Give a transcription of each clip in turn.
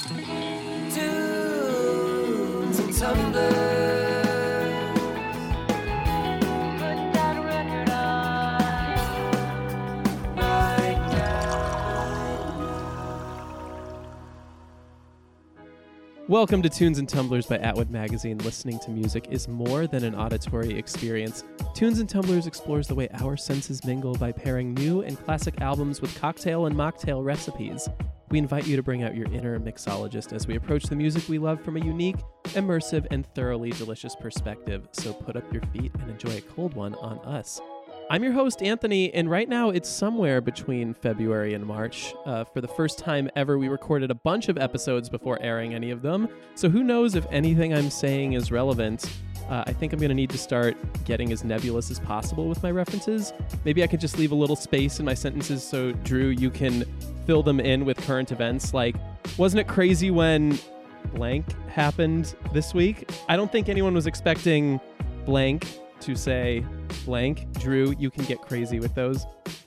Tunes and tumblers. Put that record on right now. Welcome to Tunes and Tumblers by Atwood Magazine. Listening to music is more than an auditory experience. Tunes and Tumblers explores the way our senses mingle by pairing new and classic albums with cocktail and mocktail recipes. We invite you to bring out your inner mixologist as we approach the music we love from a unique, immersive, and thoroughly delicious perspective. So put up your feet and enjoy a cold one on us. I'm your host, Anthony, and right now it's somewhere between February and March. For the first time ever, we recorded a bunch of episodes before airing any of them, so who knows if anything I'm saying is relevant. I think I'm going to need to start getting as nebulous as possible with my references. Maybe I could just leave a little space in my sentences so, Drew, you can fill them in with current events. Like, wasn't it crazy when blank happened this week? I don't think anyone was expecting blank to say blank. Drew, you can get crazy with those.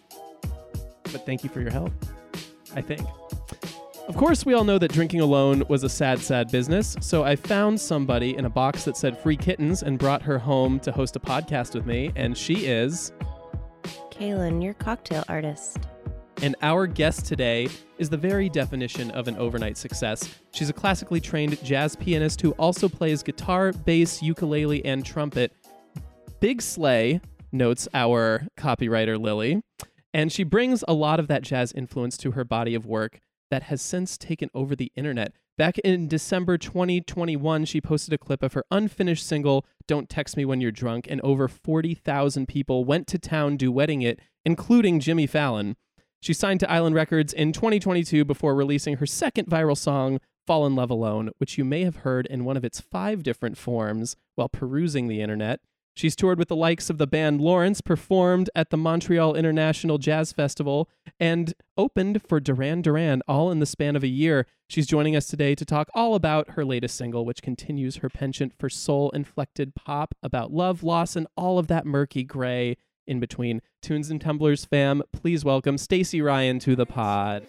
But thank you for your help, I think. Of course, we all know that drinking alone was a sad, sad business, so I found somebody in a box that said free kittens and brought her home to host a podcast with me, and she is... Kaylin, your cocktail artist. And our guest today is the very definition of an overnight success. She's a classically trained jazz pianist who also plays guitar, bass, ukulele, and trumpet. Big Slay, notes our copywriter Lily, and she brings a lot of that jazz influence to her body of work that has since taken over the internet. Back in December 2021, she posted a clip of her unfinished single, Don't Text Me When You're Drunk, and over 40,000 people went to town duetting it, including Jimmy Fallon. She signed to Island Records in 2022 before releasing her second viral song, Fall in Love Alone, which you may have heard in one of its 5 different forms while perusing the internet. She's toured with the likes of the band Lawrence, performed at the Montreal International Jazz Festival, and opened for Duran Duran all in the span of a year. She's joining us today to talk all about her latest single, which continues her penchant for soul-inflected pop about love, loss, and all of that murky gray in between. Tunes and Tumblers fam, please welcome Stacey Ryan to the pod.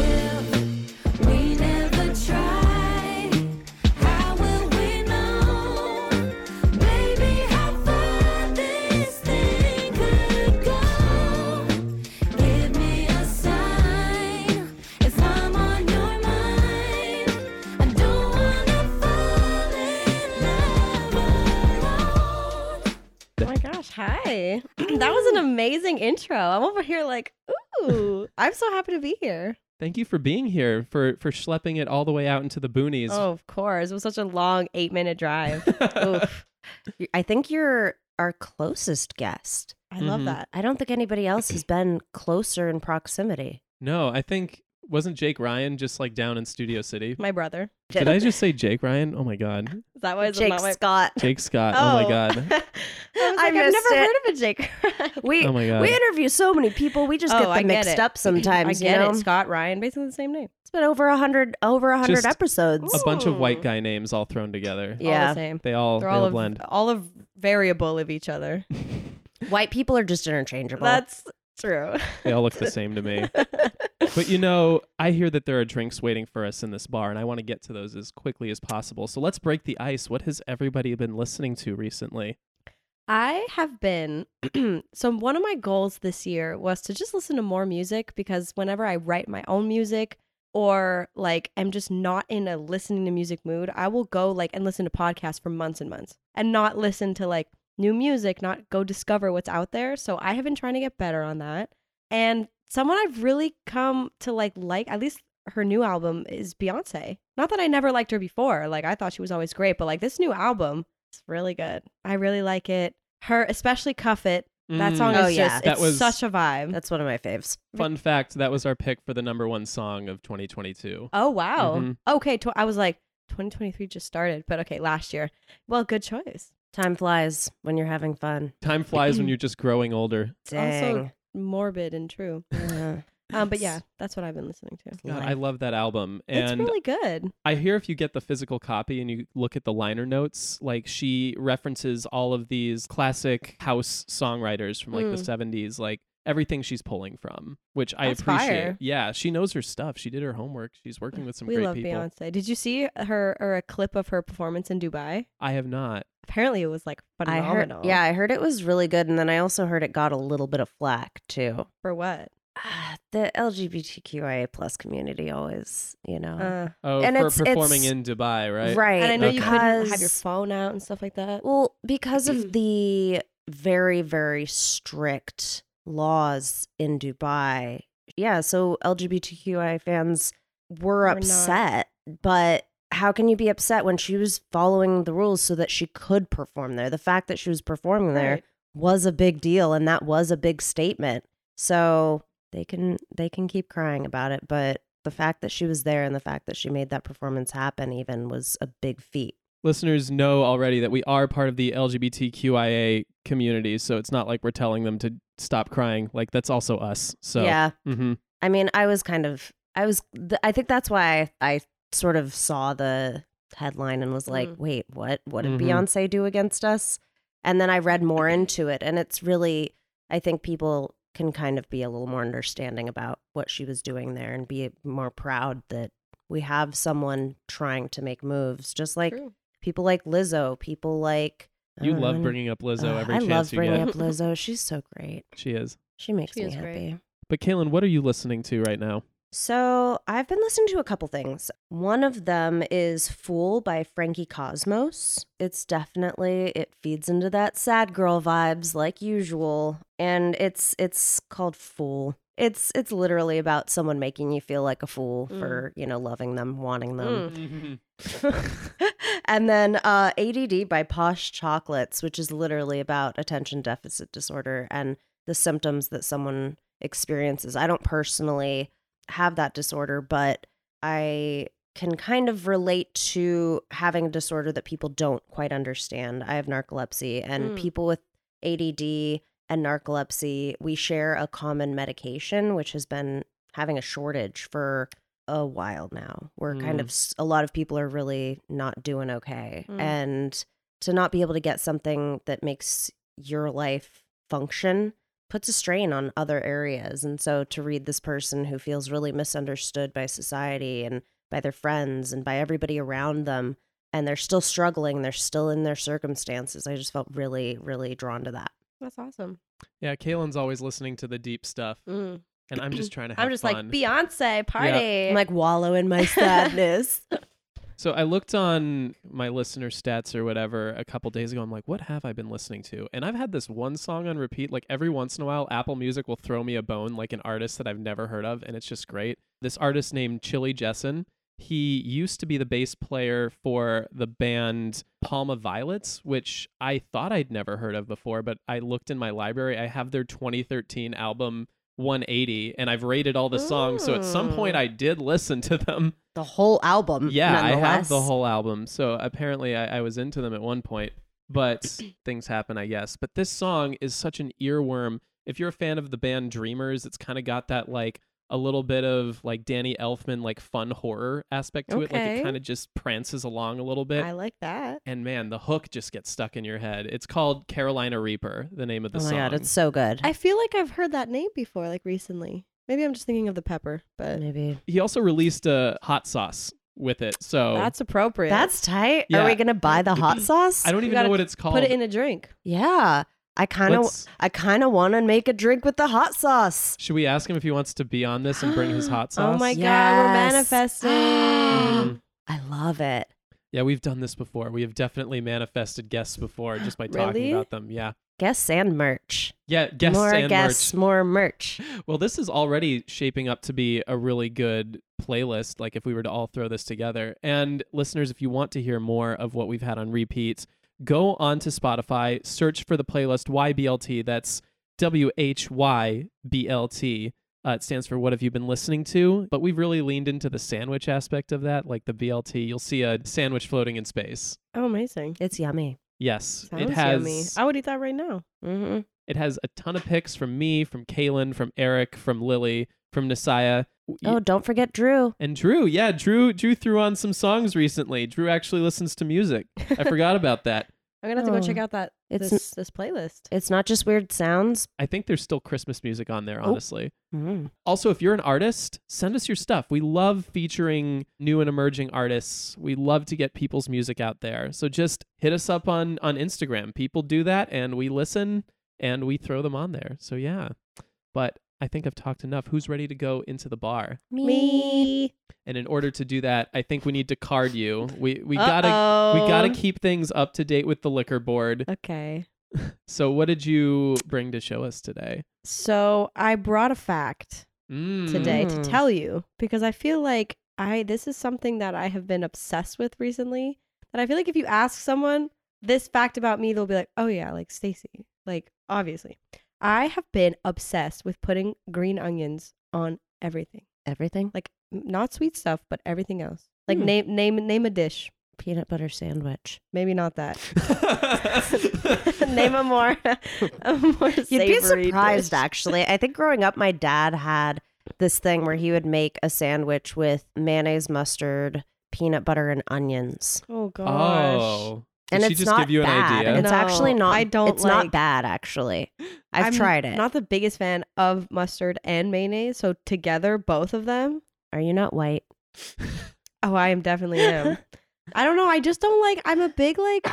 Hi. That was an amazing intro. I'm over here like, ooh, I'm so happy to be here. Thank you for being here, for schlepping it all the way out into the boonies. Oh, of course. It was such a long 8-minute drive. Oof. I think you're our closest guest. I love that. I don't think anybody else has been closer in proximity. No, I think, wasn't Jake Ryan just like down in Studio City? My brother. Did I just say Jake Ryan? Oh my God. Is that why it's Jake not my... Scott. Jake Scott. Oh, my God. I've never heard of a Jake Ryan. Oh my God. We interview so many people. We just get them mixed up sometimes. I get you know? it. Scott Ryan, basically the same name. It's been over 100 Just episodes. A bunch of Ooh. white guy names all thrown together. Yeah. All the same. They all blend. all of variable of each other. White people are just interchangeable. That's true. They all look the same to me. But you know, I hear that there are drinks waiting for us in this bar, and I want to get to those as quickly as possible. So let's break the ice. What has everybody been listening to recently? I have been, so one of my goals this year was to just listen to more music, because whenever I write my own music or like am just not in a listening to music mood, I will go like and listen to podcasts for months and months and not listen to like new music, not go discover what's out there. So I have been trying to get better on that. And someone I've really come to like at least her new album is Beyonce. Not that I never liked her before. Like I thought she was always great, but like this new album, it's really good. I really like it. Her, especially Cuff It. That song is it's such a vibe. That's one of my faves. Fun fact, that was our pick for the #1 song of 2022. Oh, wow. Mhm. Okay, I was like, 2023 just started, but okay, last year. Well, good choice. Time flies when you're having fun. Time flies when you're just growing older. Dang. Also morbid and true. But yeah, that's what I've been listening to. God, I love that album. And It's really good. I hear if you get the physical copy and you look at the liner notes, like she references all of these classic house songwriters from like the 70s, like everything she's pulling from, which I That's appreciate. fire. Yeah, she knows her stuff. She did her homework. She's working with some We great love people. Beyonce. Did you see her or a clip of her performance in Dubai? I have not. Apparently, it was like I heard, phenomenal. I heard it was really good, and then I also heard it got a little bit of flack too. For what? The LGBTQIA plus community always, Oh, And for it's- performing it's- in Dubai, right? right? And I know you couldn't have your because- phone out and stuff like that. Well, because of the very, very strict laws in Dubai. Yeah, so LGBTQI fans were not. upset, but how can you be upset when she was following the rules so that she could perform there? The fact that she was performing there Right. was a big deal, and that was a big statement. So they can keep crying about it, but the fact that she was there and the fact that she made that performance happen even was a big feat. Listeners know already that we are part of the LGBTQIA community, so it's not like we're telling them to stop crying. Like, that's also us. So Yeah. mhm. I mean, I think that's why I sort of saw the headline and was like, wait, what did Mhm. Beyonce do against us? And then I read more into it, and it's really, I think people can kind of be a little more understanding about what she was doing there and be more proud that we have someone trying to make moves, just like True. people like Lizzo, people like You I love don't know. bringing up Lizzo every I chance love you bringing get. up Lizzo. She's so great. She is. She makes She me is great. happy. But Kaylin, what are you listening to right now? So I've been listening to a couple things. One of them is Fool by Frankie Cosmos. It feeds into that sad girl vibes like usual. And it's called Fool. It's literally about someone making you feel like a fool for, loving them, wanting them. And then ADD by Posh Chocolates, which is literally about attention deficit disorder and the symptoms that someone experiences. I don't personally have that disorder, but I can kind of relate to having a disorder that people don't quite understand. I have narcolepsy, and people with ADD and narcolepsy, we share a common medication, which has been having a shortage for a while now. We're kind of, a lot of people are really not doing okay. And to not be able to get something that makes your life function puts a strain on other areas. And so to read this person who feels really misunderstood by society and by their friends and by everybody around them, and they're still struggling, they're still in their circumstances, I just felt really, really drawn to that. That's awesome. Yeah, Kaylin's always listening to the deep stuff, and I'm just trying to have I'm just fun. like, Beyonce, party. I'm like wallow in my sadness. So I looked on my listener stats or whatever a couple days ago. I'm like, what have I been listening to? And I've had this one song on repeat. Like every once in a while, Apple Music will throw me a bone, like an artist that I've never heard of, and it's just great. This artist named Chili Jessen. He used to be the bass player for the band Palma Violets, which I thought I'd never heard of before, but I looked in my library. I have their 2013 album 180, and I've rated all the songs. So at some point, I did listen to them. The whole album. Yeah, I have nonetheless. the whole album. So apparently I was into them at one point, but things happen, I guess. But this song is such an earworm. If you're a fan of the band Dreamers, it's kind of got that like a little bit of like Danny Elfman, like fun horror aspect to it. Like Okay. it kind of just prances along a little bit. I like that. And man, the hook just gets stuck in your head. It's called Carolina Reaper, the name of the Oh my song. god, it's so good. I feel like I've heard that name before, like recently. Maybe I'm just thinking of the pepper, but Maybe. He also released a hot sauce with it. So that's appropriate. That's tight. Yeah. Are we gonna buy the hot sauce? I don't You even know gotta what it's called. Put it in a drink. Yeah. I kind of Let's- want to make a drink with the hot sauce. Should we ask him if he wants to be on this and bring his hot sauce? Oh my god, Yes. we're manifesting. Mhm. I love it. Yeah, we've done this before. We have definitely manifested guests before just by talking Really? about them. Yeah. Guests and merch. Yeah, guests more and guests, more merch. merch. Well, this is already shaping up to be a really good playlist, like if we were to all throw this together. And listeners, if you want to hear more of what we've had on repeats, go onto Spotify, search for the playlist YBLT. That's WHYBLT. It stands for What Have You Been Listening To? But we've really leaned into the sandwich aspect of that, like the BLT. You'll see a sandwich floating in space. Oh, amazing. It's yummy. Yes, Sounds it has. yummy. I would eat that right now. Mm-hmm. It has a ton of picks from me, from Kaylin, from Eric, from Lily, from Nisaya. Oh, don't forget Drew. And Drew. Yeah, Drew threw on some songs recently. Drew actually listens to music. I forgot about that. I'm gonna have to go check Oh. out this playlist. It's not just weird sounds. I think there's still Christmas music on there, honestly. Mm. Also, if you're an artist, send us your stuff. We love featuring new and emerging artists. We love to get people's music out there. So just hit us up on Instagram. People do that, and we listen, and we throw them on there. So yeah. But I think I've talked enough. Who's ready to go into the bar? Me. And in order to do that, I think we need to card you. We gotta keep things up to date with the liquor board. Okay. So what did you bring to show us today? So I brought a fact today to tell you, because I feel like this is something that I have been obsessed with recently. That I feel like if you ask someone this fact about me, they'll be like, "Oh yeah, like Stacey." Like obviously, I have been obsessed with putting green onions on everything. Everything? Like not sweet stuff, but everything else. Like name a dish. Peanut butter sandwich. Maybe not that. Name a more You'd be savory surprised, dish. actually. I think growing up, my dad had this thing where he would make a sandwich with mayonnaise, mustard, peanut butter, and onions. Oh gosh. Oh. And Did she it's just not give you an bad. idea? It's actually No, not. I don't It's not like- bad, actually. I've I'm tried it. Not the biggest fan of mustard and mayonnaise, so together, both of them. Are you not white? Oh, I definitely am. I don't know. I just don't like. I'm a big like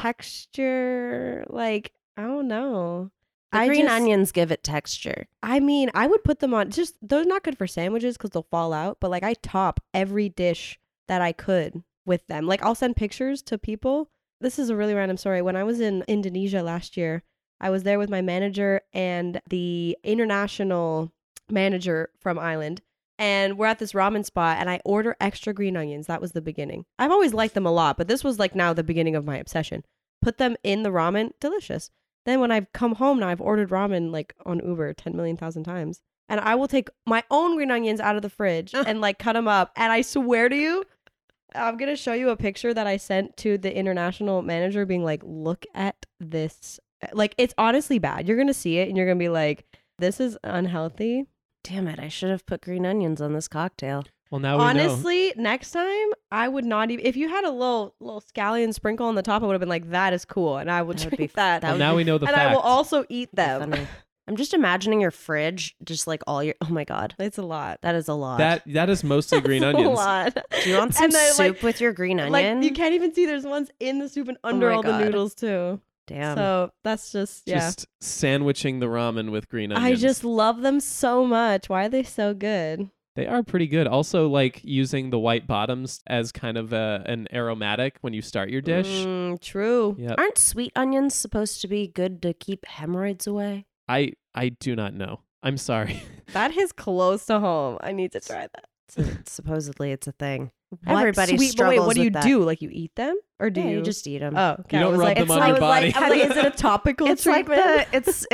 texture. Like I don't know. The green onions give it texture. I mean, I would put them on. Just they're not good for sandwiches because they'll fall out. But like I top every dish that I could with them. Like I'll send pictures to people. This is a really random story. When I was in Indonesia last year, I was there with my manager and the international manager from Ireland. And we're at this ramen spot and I order extra green onions. That was the beginning. I've always liked them a lot, but this was like now the beginning of my obsession. Put them in the ramen. Delicious. Then when I've come home now, I've ordered ramen like on Uber 10 million thousand times. And I will take my own green onions out of the fridge and like cut them up. And I swear to you, I'm going to show you a picture that I sent to the international manager being like, look at this. Like, it's honestly bad. You're going to see it and you're going to be like, this is unhealthy. Damn it! I should have put green onions on this cocktail. Well, now we know. Honestly, next time I would not even. If you had a little scallion sprinkle on the top, I would have been like, "That is cool," and I would That would drink be- that. that Well, would now be- we know the and fact. I will also eat them. Funny. I'm just imagining your fridge, just like all your. Oh my god, It's a lot. that is a lot. That is mostly green That's onions. A lot. Do you want some And then, soup like- with your green onion? Like you can't even see. There's ones in the soup and under my all God. the noodles too. Damn. So that's just Just sandwiching the ramen with green I onions. just love them so much. Why are they so good? They are pretty good. Also, like using the white bottoms as kind of an aromatic when you start your dish. True. Yep. Aren't sweet onions supposed to be good to keep hemorrhoids away? I do not know. I'm sorry. That is close to home. I need to try that. Supposedly, it's a thing. What? Everybody Sweet, but struggles wait, what do you with that. do? Like you eat them, or do Yeah, you you just eat them? Oh, okay. You don't I was rub like, them it's on like, your I was like, body. I was like, is it a topical It's like treatment?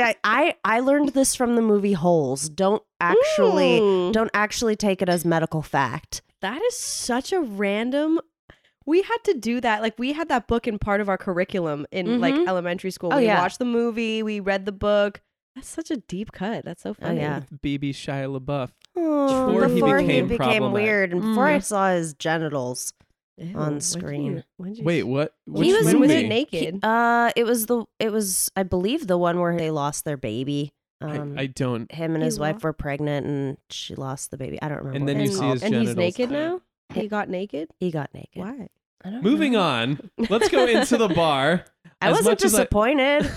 I learned this from the movie Holes. Don't actually take it as medical fact. That is such a random. We had to do that. Like we had that book in part of our curriculum in like elementary school. Oh, We yeah. watched the movie. We read the book. That's such a deep cut. That's so funny. yeah. BB Shia LaBeouf. Before he became problematic. weird and before I saw his genitals. Ew, On when'd screen. when'd Wait, what? Which He was- When was he movie? naked? It was I believe the one where they lost their baby. I don't. Him and He his wife lo- were pregnant and she lost the baby. I don't remember. And what then it you was see called. his and he's genitals. naked now? He got naked? He got naked. Why? I don't Moving know. on. Let's go into the bar. I As wasn't much as disappointed.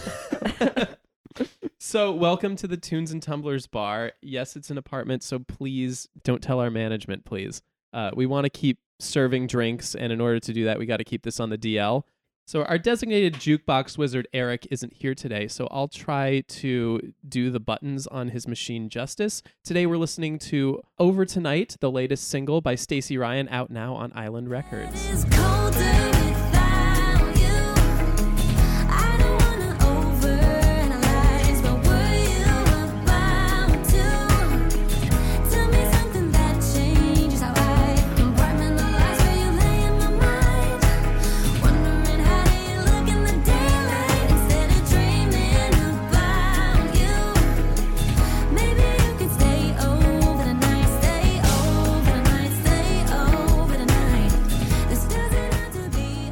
So, welcome to the Tunes and Tumblers bar. Yes, it's an apartment, so please don't tell our management, please. We want to keep serving drinks, and in order to do that, we got to keep this on the DL. So, our designated jukebox wizard, Eric, isn't here today, so I'll try to do the buttons on his machine justice. Today, we're listening to Over Tonight, the latest single by Stacey Ryan, out now on Island Records. It's colder without you. I don't wanna overanalyze, but were you about to tell me something that changes how I compartmentalize where you lay in my mind? Wondering how do you look in the daylight instead of dreaming about you? Maybe you could stay over the night, stay over the night, stay over the night. This doesn't have to be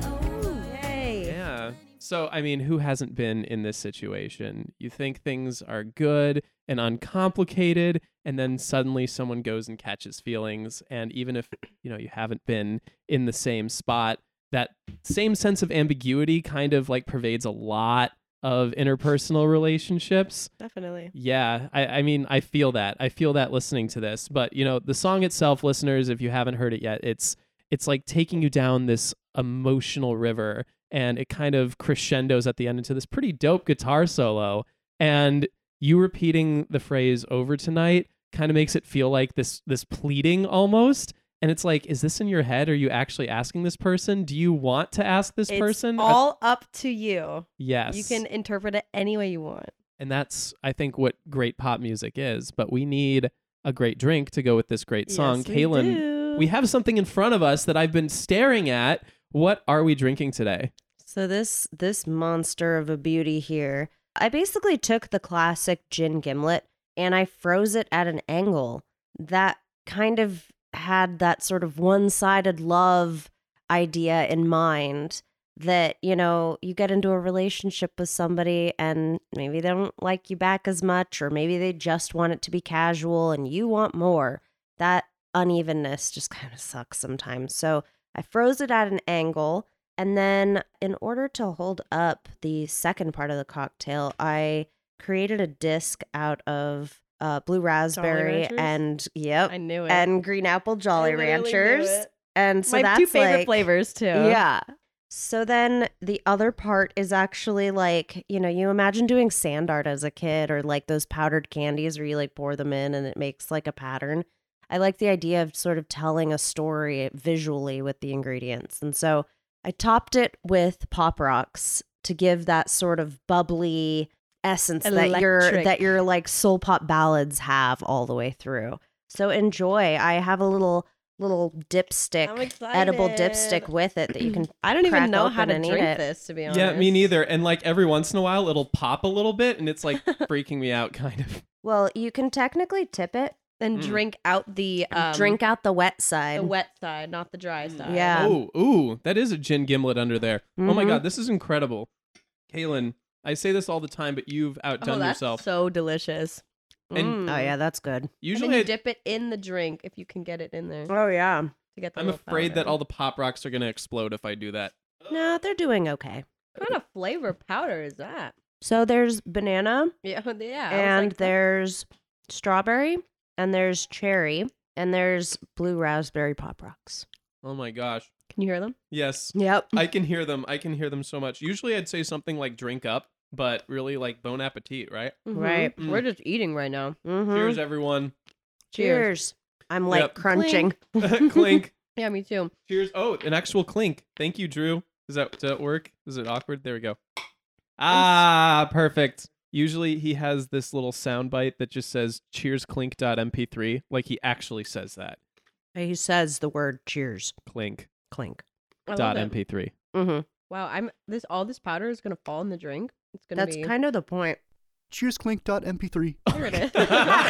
So, I mean, who hasn't been in this situation? You think things are good and uncomplicated, and then suddenly someone goes and catches feelings. And even if, you haven't been in the same spot, that same sense of ambiguity kind of like pervades a lot of interpersonal relationships. Definitely. Yeah, I mean, I feel that. I feel that listening to this. But, the song itself, listeners, if you haven't heard it yet, it's like taking you down this emotional river, and it kind of crescendos at the end into this pretty dope guitar solo. And you repeating the phrase "over tonight" kind of makes it feel like this pleading almost. And it's like, is this in your head? Are you actually asking this person? Do you want to ask this person? It's all up to you. Yes. You can interpret it any way you want. And that's, I think, what great pop music is. But we need a great drink to go with this great song. Yes, we Kaylin, do. we have something in front of us that I've been staring at. What are we drinking today? So this monster of a beauty here, I basically took the classic gin gimlet and I froze it at an angle that kind of had that sort of one-sided love idea in mind, that, you get into a relationship with somebody and maybe they don't like you back as much, or maybe they just want it to be casual and you want more. That unevenness just kind of sucks sometimes. So I froze it at an angle. And then in order to hold up the second part of the cocktail, I created a disc out of blue raspberry Ranchers? and I knew it. and green apple Jolly I literally knew Ranchers. it. And so My that's two favorite like, flavors too. Yeah. So then the other part is actually like, you imagine doing sand art as a kid, or like those powdered candies where you like pour them in and it makes like a pattern. I like the idea of sort of telling a story visually with the ingredients. And so I topped it with Pop Rocks to give that sort of bubbly essence Electric. that your like soul pop ballads have all the way through. So enjoy. I have a little dipstick, I'm excited. edible dipstick with it that you can I don't crack even know how open to and eat drink it. this, to be honest. Yeah, me neither. And like every once in a while, it'll pop a little bit, and it's like freaking me out, kind of. Well, you can technically tip it. And drink out the Drink out the wet side. the wet side, not the dry side. Yeah. Ooh, that is a gin gimlet under there. Oh my Mhm. God, this is incredible. Kaylin, I say this all the time, but you've Oh, outdone that's yourself. so delicious. And Oh yeah, that's good. And Usually, then you dip it in the drink if you can get it in there to Oh yeah. get the I'm little afraid that powder. all the Pop Rocks are going to explode if I do that. No, they're doing okay. What kind of flavor powder is that? So there's banana Yeah, yeah. and there's strawberry and there's cherry and there's blue raspberry Pop Rocks. Oh my gosh. Can you hear them? Yes, Yep. I can hear them. I can hear them so much. Usually I'd say something like drink up, but really like bon appetit, right? Right. Mm. We're just eating right now. Mhm. Cheers, everyone. Cheers. I'm like Yep. crunching. Clink. Yeah, me too. Cheers. Oh, an actual clink. Thank you, Drew. Does that work? Is it awkward? There we go. Ah, perfect. Usually he has this little sound bite that just says cheers clink.mp3. Like he actually says that. He says the word cheers. Clink Clink. I love it. .mp3. Mm-hmm. Wow, all this powder is gonna fall in the drink. It's gonna That's be kind of the point. Cheersclink.mp3. There it is.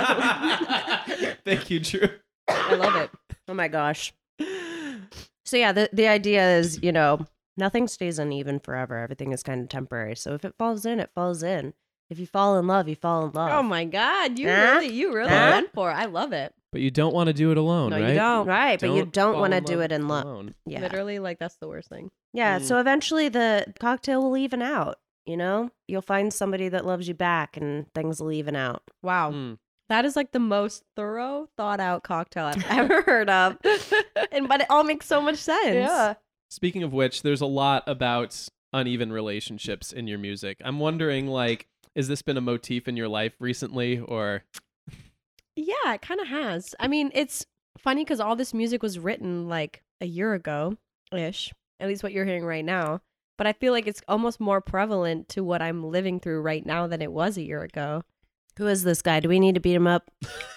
Thank you, Drew. I love it. Oh my gosh. So yeah, the idea is, nothing stays uneven forever. Everything is kind of temporary. So if it falls in, it falls in. If you fall in love, you fall in love. Oh my god, you Huh? really Huh? went for it. I love it. But you don't want to do it alone, No, right? you don't. Right, but you don't fall want to in do love it in love. alone. Yeah. Literally, like that's the worst thing. Yeah, Mm. so eventually the cocktail will even out, You'll find somebody that loves you back and things will even out. Wow. Mm. That is like the most thorough, thought out cocktail I've ever heard of. But it all makes so much sense. Speaking of which, there's a lot about uneven relationships in your music. I'm wondering, like, has this been a motif in your life recently, or? Yeah, it kind of has. I mean, it's funny because all this music was written like a year ago ish, at least what you're hearing right now. But I feel like it's almost more prevalent to what I'm living through right now than it was a year ago. Who is this guy? Do we need to beat him up?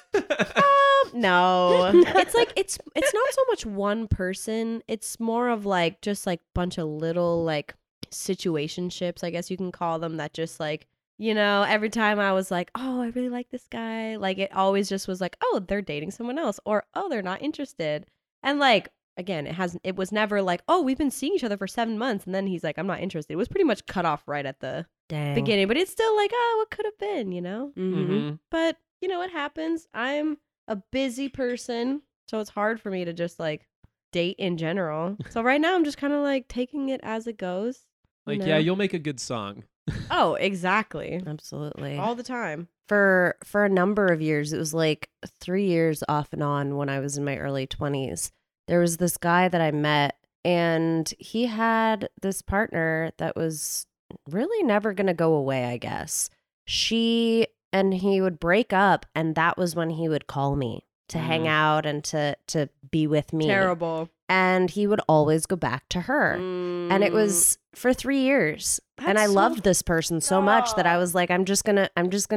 No. It's like it's not so much one person. It's more of like just like bunch of little like situationships, I guess you can call them, that just like, every time I was like, oh, I really like this guy, like it always just was like, oh, they're dating someone else, or oh, they're not interested. And like again, it was never like, oh, we've been seeing each other for 7 months, and then he's like, I'm not interested. It was pretty much cut off right at the Dang. beginning, but it's still like, oh, what could have been, you know? Mhm. But you know what happens? I'm a busy person, so it's hard for me to just like date in general. So right now I'm just kind of like taking it as it goes. you Like, know? yeah, you'll make a good song. Oh, exactly. Absolutely. All the time. For a number of years, it was like 3 years off and on when I was in my early 20s. There was this guy that I met, and he had this partner that was really never going to go away, I guess. She and he would break up, and that was when he would call me to hang out and to be with me. Terrible. And he would always go back to her. And it was for 3 years. and I That's so- loved this person so much that I was like, I'm just gonna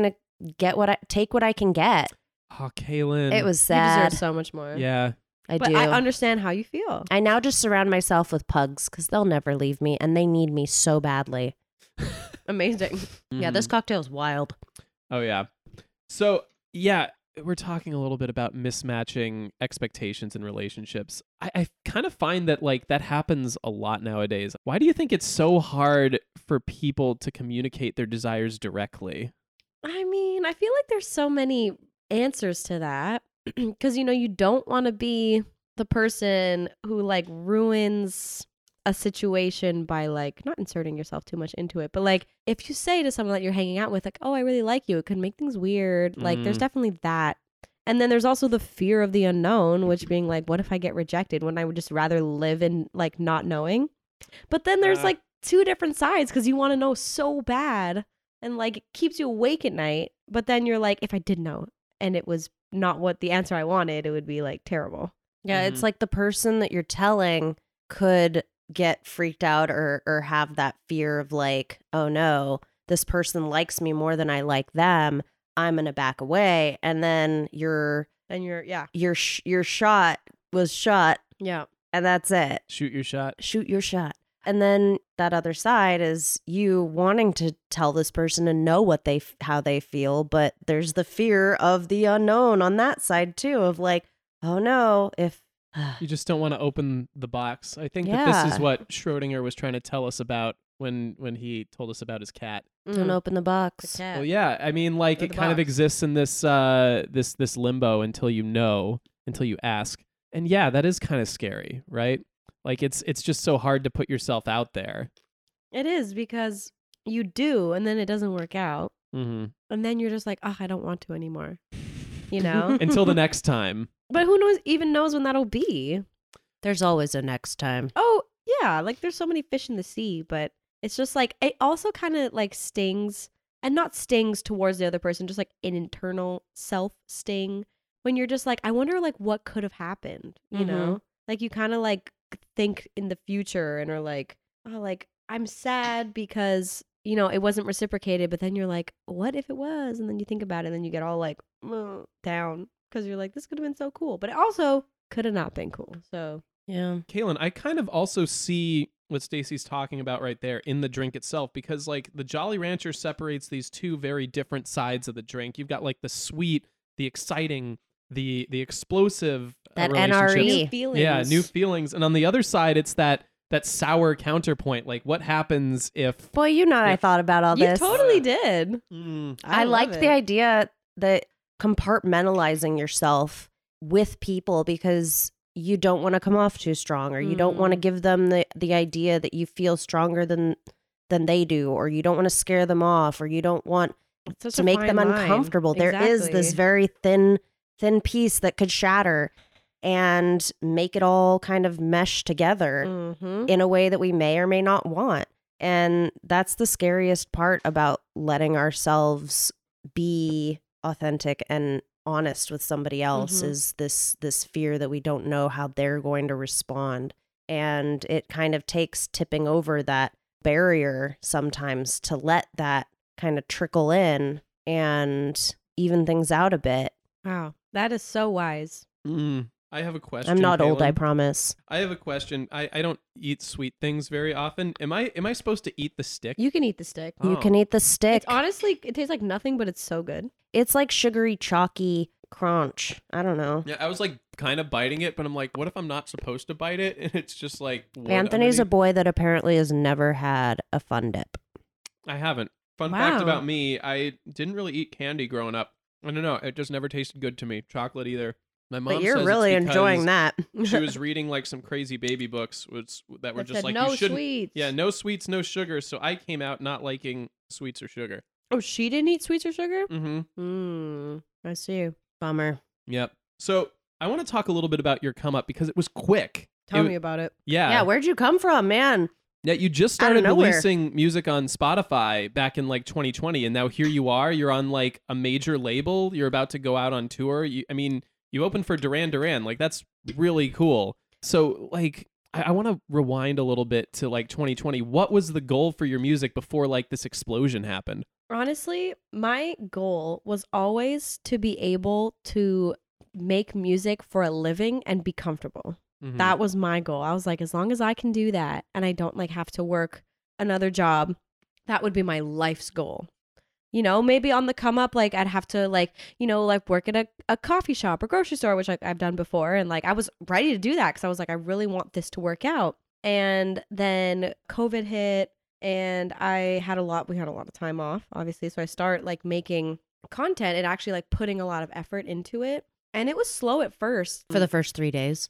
take what I can get. Oh, Kaylin. It was You sad. deserve so much more. Yeah. I But do. I understand how you feel. I now just surround myself with pugs because they'll never leave me and they need me so badly. Amazing. Yeah, this Mhm. cocktail's wild. Oh, yeah. So, yeah, we're talking a little bit about mismatching expectations in relationships. I kind of find that, like, that happens a lot nowadays. Why do you think it's so hard for people to communicate their desires directly? I mean, I feel like there's so many answers to that because, you don't want to be the person who like ruins a situation by like not inserting yourself too much into it. But like if you say to someone that you're hanging out with, like, oh, I really like you, it could make things weird. Like there's definitely that. And then there's also the fear of the unknown, which being like, what if I get rejected when I would just rather live in like not knowing? But then there's like two different sides because you want to know so bad. And like it keeps you awake at night, but then you're like, if I did know and it was not what the answer I wanted, it would be like terrible. Yeah, it's like the person that you're telling could get freaked out or have that fear of like, oh no, this person likes me more than I like them. I'm gonna back away, and then your shot was shot, Yeah. and that's it. Shoot your shot. Shoot your shot. And then that other side is you wanting to tell this person and know what how they feel, but there's the fear of the unknown on that side too, of like, oh no, if You just don't want to open the box. I think that this is Yeah. what Schrodinger was trying to tell us about when he told us about his cat. don't open the box. Well, yeah, I mean, like Or it the kind of box. exists in this this limbo until you know, until you ask, and yeah, that is kind of scary, right? Like it's just so hard to put yourself out there. It is because you do, and then it doesn't work out. Mm-hmm. And then you're just like, oh, I don't want to anymore. You know? Until the next time. But who knows when that'll be? There's always a next time. Oh, yeah. Like there's so many fish in the sea, but it's just like, it also kind of like stings, and not stings towards the other person, just like an internal self sting when you're just like, I wonder like what could have happened, you know? Like you kind of like think in the future and are like, oh, like I'm sad because, it wasn't reciprocated, but then you're like, what if it was? And then you think about it and then you get all like down because you're like, this could have been so cool, but it also could have not been cool. So Yeah. Kaylin, I kind of also see what Stacy's talking about right there in the drink itself, because like the Jolly Rancher separates these two very different sides of the drink. You've got like the sweet, the exciting, the explosive That relationships. NRE. new feelings. Yeah, new feelings. And on the other side, it's that sour counterpoint. Like, what happens if Boy, I Yeah. thought about all You this. totally did. I love liked the it. idea that compartmentalizing yourself with people because you don't want to come off too strong, or you don't want to give them the idea that you feel stronger than they do, or you don't want to scare them off, or you don't want It's such to a make fine them line. uncomfortable. There is this Exactly. very thin piece that could shatter and make it all kind of mesh together Mhm. in a way that we may or may not want. And that's the scariest part about letting ourselves be authentic and honest with somebody else, Mhm. is this fear that we don't know how they're going to respond. And it kind of takes tipping over that barrier sometimes to let that kind of trickle in and even things out a bit. Wow, that is so wise. I have a question. I'm not old, I Kaylin. promise. I have a question. I don't eat sweet things very often. Am I supposed to eat the stick? You can eat the stick. You Oh. can eat the stick. It's honestly, it tastes like nothing, but it's so good. It's like sugary, chalky crunch. I don't know. Yeah, I was like kind of biting it, but I'm like, what if I'm not supposed to bite it? And it's just like wood Anthony's a underneath? boy that apparently has never had a fun dip. I haven't. Fun fact Wow. about me, I didn't really eat candy growing up. I don't know. It just never tasted good to me. Chocolate either. My mom But you're says it's really enjoying because that. She was reading like some crazy baby books that were That just said like no you shouldn't. sweets. Yeah, no sweets, no sugar. So I came out not liking sweets or sugar. Oh, she didn't eat sweets or sugar? Mm-hmm. I see. Bummer. Yep. So I want to talk a little bit about your come up because it was quick. Tell It- me about it. Yeah, where'd you come from, man? Yeah, you just Out of started nowhere. releasing music on Spotify back in like 2020, and now here you are. You're on like a major label. You're about to go out on tour. You opened for Duran Duran. Like that's really cool. So like, I want to rewind a little bit to like 2020. What was the goal for your music before like this explosion happened? Honestly, my goal was always to be able to make music for a living and be comfortable. Mhm. That was my goal. I was like, as long as I can do that and I don't like have to work another job, that would be my life's goal. You know, maybe on the come up, like I'd have to like, you know, like work at a coffee shop or grocery store, which I've done before. And like, I was ready to do that because I was like, I really want this to work out. And then COVID hit and we had a lot of time off, obviously. So I start like making content and actually like putting a lot of effort into it. And it was slow at first. For the first 3 days.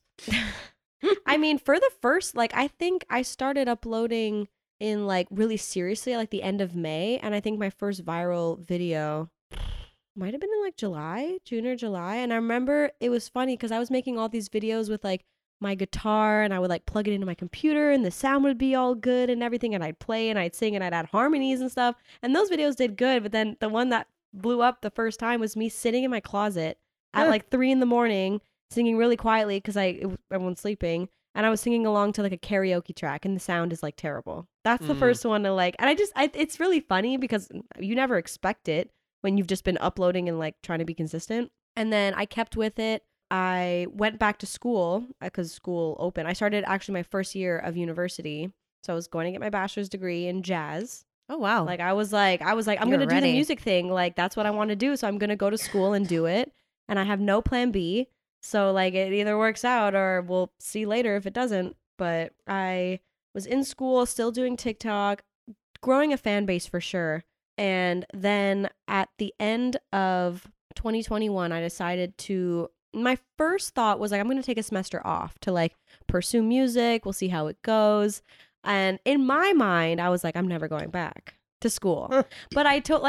I mean, for the first, like, I think I started uploading in like really seriously at like the end of May. And I think my first viral video might have been in like June or July. And I remember it was funny because I was making all these videos with like my guitar and I would like plug it into my computer and the sound would be all good and everything. And I'd play and I'd sing and I'd add harmonies and stuff. And those videos did good. But then the one that blew up the first time was me sitting in my closet at like 3 a.m, singing really quietly because everyone's sleeping. And I was singing along to like a karaoke track and the sound is like terrible. That's the Mm. first one to like, and it's really funny because you never expect it when you've just been uploading and like trying to be consistent. And then I kept with it. I went back to school because school opened. I started actually my first year of university. So I was going to get my bachelor's degree in jazz. Oh, wow. Like I was like, I'm You're going to do the ready. music thing. Like that's what I want to do. So I'm going to go to school and do it. And I have no plan B. So like it either works out or we'll see later if it doesn't. But I was in school, still doing TikTok, growing a fan base for sure. And then at the end of 2021, I decided my first thought was like, I'm going to take a semester off to like pursue music. We'll see how it goes. And in my mind, I was like, I'm never going back to school. But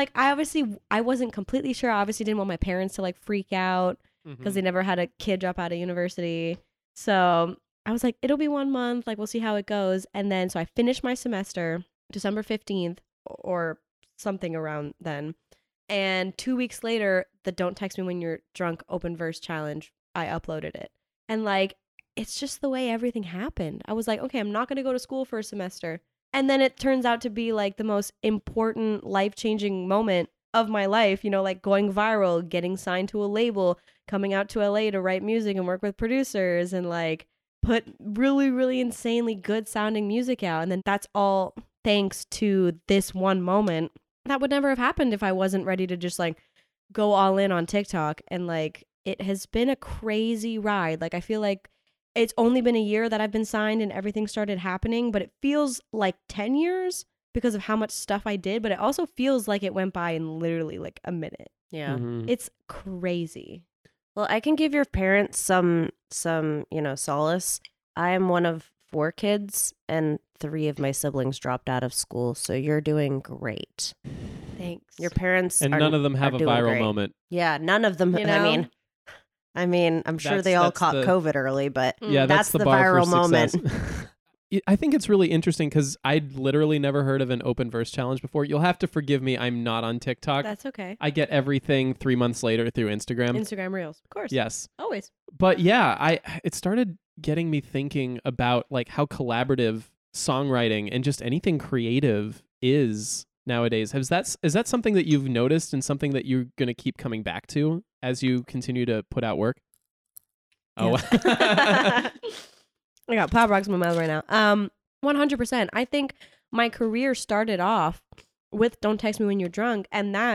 I wasn't completely sure. I obviously didn't want my parents to like freak out because they never had a kid drop out of university. So I was like, it'll be 1 month. Like, we'll see how it goes. And then, so I finished my semester December 15th or something around then. And 2 weeks later, the Don't Text Me When You're Drunk open verse challenge, I uploaded it. And like, it's just the way everything happened. I was like, okay, I'm not going to go to school for a semester. And then it turns out to be like the most important life-changing moment of my life, you know, like going viral, getting signed to a label, coming out to LA to write music and work with producers and like put really, really insanely good sounding music out. And then that's all thanks to this one moment. That would never have happened if I wasn't ready to just like go all in on TikTok. And like, it has been a crazy ride. Like, I feel like it's only been a year that I've been signed and everything started happening, but it feels like 10 years because of how much stuff I did. But it also feels like it went by in literally like a minute. Yeah. Mhm. It's crazy. Well, I can give your parents some, solace. I am one of 4 kids and 3 of my siblings dropped out of school. So you're doing great. Thanks. Your parents And are, none of them have are a doing viral great. moment. Yeah, none of them. You know? I mean, I'm sure That's- they all that's caught the- COVID early, but Yeah, that's the, the bar viral for moment. success. I think it's really interesting because I'd literally never heard of an open verse challenge before. You'll have to forgive me. I'm not on TikTok. That's okay. I get everything 3 months later through Instagram. Instagram Reels, of course. Yes. Always. But yeah, it started getting me thinking about like how collaborative songwriting and just anything creative is nowadays. Is that something that you've noticed and something that you're going to keep coming back to as you continue to put out work? Oh. I got pop rocks in my mouth right now. 100%. I think my career started off with Don't Text Me When You're Drunk, and that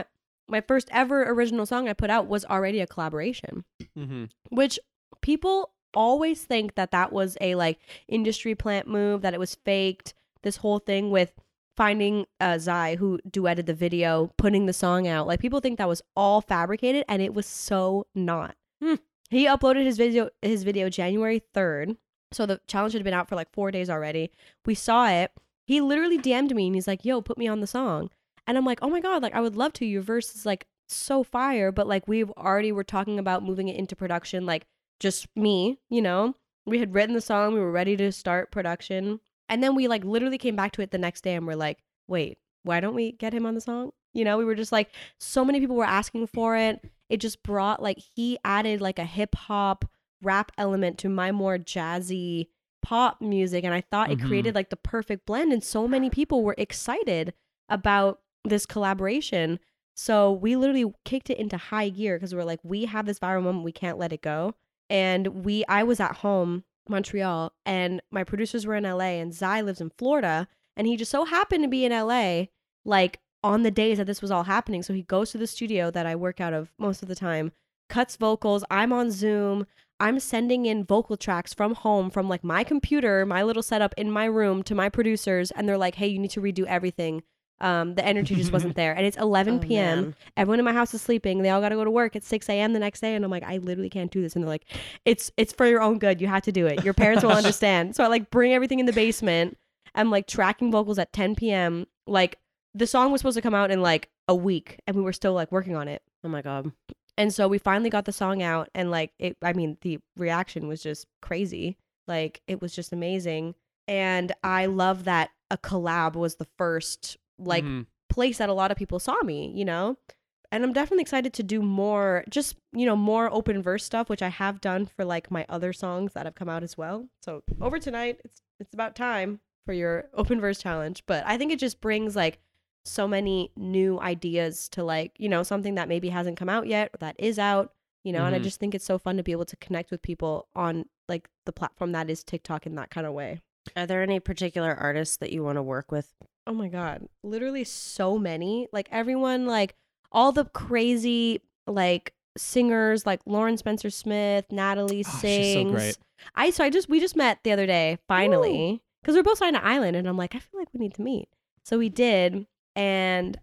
my first ever original song I put out was already a collaboration, Mm-hmm. which people always think that that was a like industry plant move, that it was faked. This whole thing with finding Zai, who duetted the video, putting the song out. Like, people think that was all fabricated, and it was so not. He uploaded his video January 3rd. So the challenge had been out for like 4 days already. We saw it. He literally DM'd me and he's like, yo, put me on the song. And I'm like, oh my God, like I would love to. Your verse is like so fire, but like we've already were talking about moving it into production, like just me, you know? We had written the song, we were ready to start production. And then we like literally came back to it the next day and we're like, wait, why don't we get him on the song? You know, we were just like, so many people were asking for it. It just brought like, he added like a hip hop rap element to my more jazzy pop music. And I thought it created like the perfect blend. And so many people were excited about this collaboration. So we literally kicked it into high gear because we're like, we have this viral moment, we can't let it go. And I was at home, Montreal, and my producers were in LA, and Zai lives in Florida, and he just so happened to be in LA like on the days that this was all happening. So he goes to the studio that I work out of most of the time, cuts vocals, I'm on Zoom, I'm sending in vocal tracks from home, from like my computer, my little setup in my room, to my producers, and they're like, hey, you need to redo everything. The energy just wasn't there. And it's 11 p.m. man. Everyone in my house is sleeping. They all got to go to work at 6 a.m. the next day. And I'm like, I literally can't do this. And they're like, it's for your own good. You have to do it. Your parents will understand. So I like bring everything in the basement. I'm like tracking vocals at 10 p.m. Like the song was supposed to come out in like a week and we were still like working on it. Oh my God. And so we finally got the song out and like the reaction was just crazy. Like it was just amazing. And I love that a collab was the first like place that a lot of people saw me, you know? And I'm definitely excited to do more, just, you know, more open verse stuff, which I have done for like my other songs that have come out as well. So over tonight, it's about time for your open verse challenge. But I think it just brings like so many new ideas to like, you know, something that maybe hasn't come out yet or that is out, you know, and I just think it's so fun to be able to connect with people on like the platform that is TikTok in that kind of way. Are there any particular artists that you want to work with? Oh my God. Literally so many. Like everyone, like all the crazy like singers like Lauren Spencer Smith, Natalie sings. She's so great. We just met the other day, finally. Because we're both signed to Island and I'm like, I feel like we need to meet. So we did. And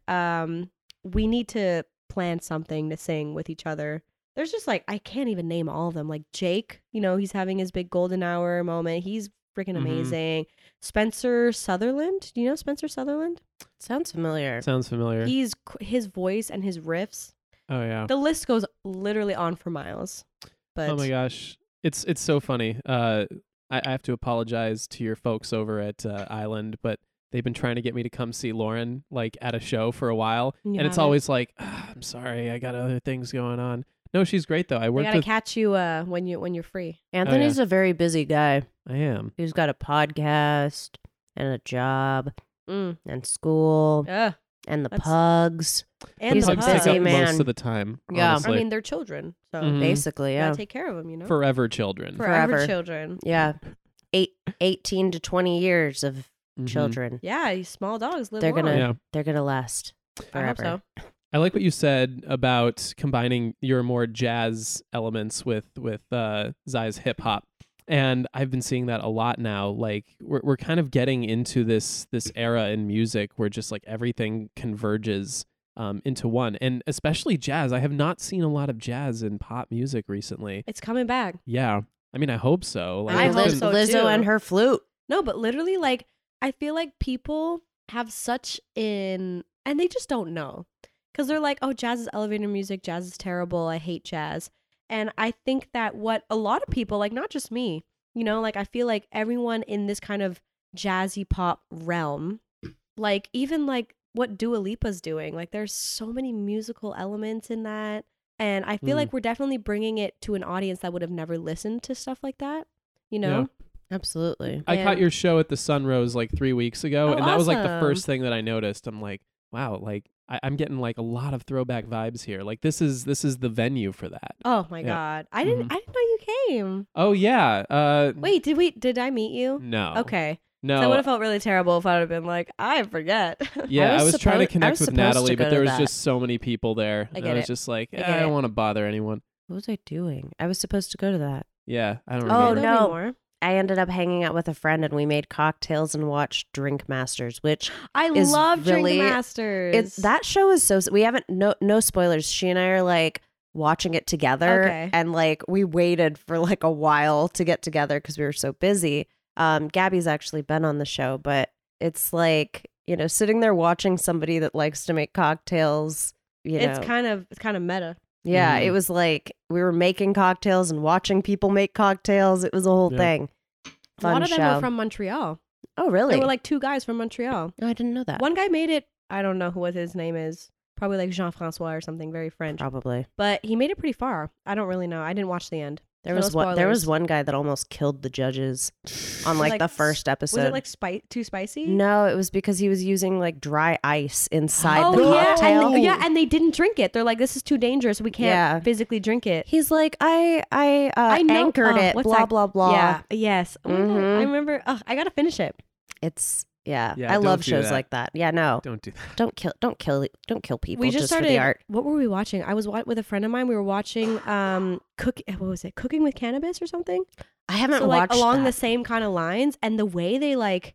we need to plan something to sing with each other. There's just like, I can't even name all of them. Like Jake, you know, he's having his big golden hour moment. He's freaking amazing. Spencer Sutherland. Do you know Spencer Sutherland? Sounds familiar. Sounds familiar. His voice and his riffs. Oh yeah. The list goes literally on for miles. But Oh my gosh, it's so funny. I have to apologize to your folks over at Island, but they've been trying to get me to come see Lauren like at a show for a while, You and it's haven't? always like, I'm sorry, I got other things going on. No, she's great though. I I worked gotta with. catch you when you're free. Anthony's a very busy guy. I am. He's got a podcast and a job Mm. and school Ugh. and the That's- pugs. And He's the a Pugs pugs. take busy up man. most of the time. Yeah. honestly. I mean, they're children, so Mhm. Basically, you yeah. gotta take care of them. You know, Forever children. forever forever. children. Yeah. 18 to 20 years of Mhm. children. Yeah, these small dogs live They're long. gonna Yeah. they're gonna last I hope forever. so. I like what you said about combining your more jazz elements with Zai's hip hop, and I've been seeing that a lot now. Like we're kind of getting into this era in music where just like everything converges into one, and especially jazz. I have not seen a lot of jazz in pop music recently. It's coming back. Yeah, I mean I hope so. Like, I it's hope been- so. Lizzo too. and her flute. No, but literally, like, I feel like people have such and they just don't know. Because they're like, oh, jazz is elevator music. Jazz is terrible. I hate jazz. And I think that what a lot of people, like, not just me, you know, like, I feel like everyone in this kind of jazzy pop realm, like, even like what Dua Lipa's doing, like, there's so many musical elements in that. And I feel like we're definitely bringing it to an audience that would have never listened to stuff like that, you know? Absolutely. I caught And- your show at the Sunrose like 3 weeks ago, Oh, and that was like the awesome. first thing that I noticed. I'm like, wow, like I'm getting like a lot of throwback vibes here. Like this is the venue for that. Oh my Yeah. God. I didn't know you came. Oh yeah. Wait, did I meet you? No. Okay. No. That would have felt really terrible if I would have been like, I forget. Yeah, I was trying to supposed- I connect was with supposed to Natalie, go but to there was that. just so many people there. I and get was it. just like, I I get it. don't want to bother anyone. What was I doing? I was supposed to go to that. Yeah, I don't Oh, remember. There'll be no. more. I ended up hanging out with a friend and we made cocktails and watched Drink Masters, which I is love really- Drink Masters. that show is so we haven't no spoilers. She and I are like watching it together Okay. and like we waited for like a while to get together because we were so busy. Gabby's actually been on the show, but it's like, you know, sitting there watching somebody that likes to make cocktails, you know. it's kind of meta. Yeah, Mhm. it was like we were making cocktails and watching people make cocktails. It was a whole Yeah. thing. Fun a lot of show. them were from Montreal. Oh, really? There were like 2 guys from Montreal. Oh, I didn't know that. One guy made it. I don't know what his name is. Probably like Jean-Francois or something, very French. Probably. But he made it pretty far. I don't really know. I didn't watch the end. There So was no one. There was spoilers. one guy that almost killed the judges on Was like it, the like, first episode. Was it like too spicy? No, it was because he was using like dry ice inside Oh the yeah, cocktail. and they didn't drink it. They're like, this is too dangerous. We can't Yeah. physically drink it. He's like, I know- anchored oh, it. what's Blah that? blah blah. Yeah. Yes. Oh my God. Mhm. I remember. I gotta finish it. It's yeah. Yeah, I don't love do shows that. like that. Yeah, no, Don't do that. don't kill people. We just for started. the art. What were we watching? I was with a friend of mine. We were watching what was it? Cooking with Cannabis or something. I haven't So like watched along that. the same kind of lines, and the way they like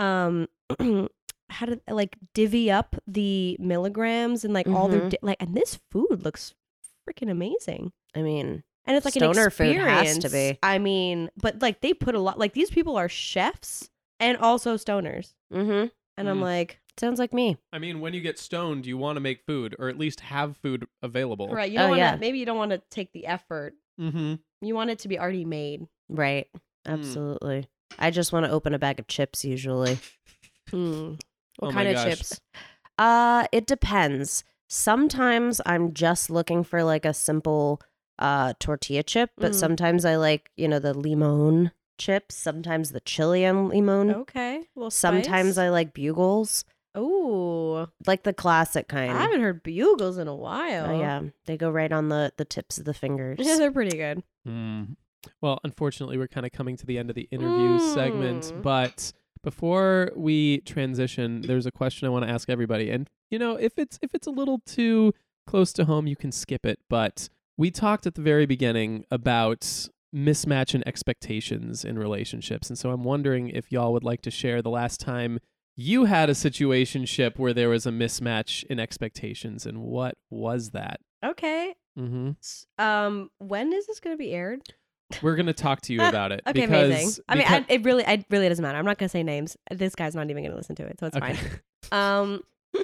how to like divvy up the milligrams and like all their Mhm. like, and this food looks freaking amazing. I mean, And it's like Stoner an food experience. has to be. I mean, but like they put a lot. Like these people are chefs and also stoners, mm-hmm. and I'm Mm. like, Sounds like me. I mean, when you get stoned, you want to make food or at least have food available. right? You don't want to. yeah. Maybe you don't want to take the effort. Mm-hmm. You want it to be already made. Right. Absolutely. I just want to open a bag of chips usually. Hmm. What Oh my kind of gosh. chips? It depends. Sometimes I'm just looking for like a simple tortilla chip, but Mm. sometimes I like, you know, the limon chips, sometimes the chili and limon. Okay. Well, Sometimes I like bugles, Oh, like the classic kind. I haven't heard bugles in a while. Oh, yeah. They go right on the tips of the fingers. Yeah, they're pretty good. Mm. Well, unfortunately, we're kind of coming to the end of the interview segment, Mm. but before we transition, there's a question I want to ask everybody. And you know, if it's a little too close to home, you can skip it. But we talked at the very beginning about mismatch in expectations in relationships, and so I'm wondering if y'all would like to share the last time you had a situationship where there was a mismatch in expectations, and what was that? Okay. Mm-hmm. When is this going to be aired? We're gonna talk to you about it. Okay, because, amazing. I mean, it really doesn't matter. I'm not going to say names. This guy's not even going to listen to it, so it's okay. fine.